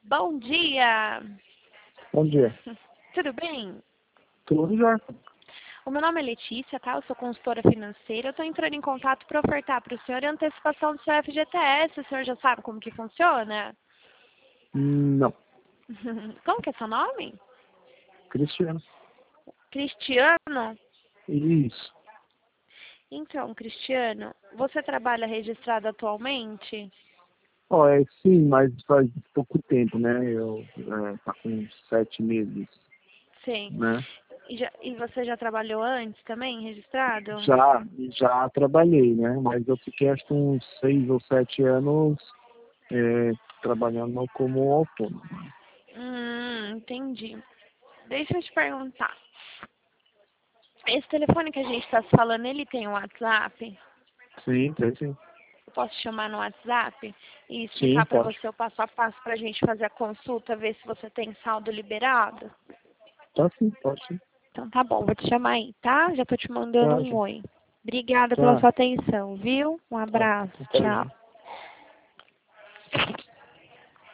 Bom dia! Bom dia. Tudo bem? Tudo já? O meu nome é Letícia, tá? Eu sou consultora financeira. Eu estou entrando em contato para ofertar para o senhor a antecipação do seu FGTS. O senhor já sabe como que funciona? Não. Como que é seu nome? Cristiano. Cristiano? Isso. Então, Cristiano, você trabalha registrado atualmente? Sim, mas faz pouco tempo, né? Tá com 7 meses, Sim. né? E você já trabalhou antes também, registrado? Já trabalhei, né? Mas eu fiquei acho que uns 6 ou 7 anos trabalhando como autônomo. Entendi. Deixa eu te perguntar. Esse telefone que a gente está falando, ele tem um WhatsApp? Sim, tem sim. Eu posso te chamar no WhatsApp e Sim, explicar para pode. você o passo a passo para a gente fazer a consulta, ver se você tem saldo liberado? Tá sim, pode sim. Então tá bom, vou te chamar aí, tá? Já tô te mandando Tá, um gente. oi. Obrigada pela Tá, sua atenção, viu? Um tá. abraço, Tá, tchau. gente.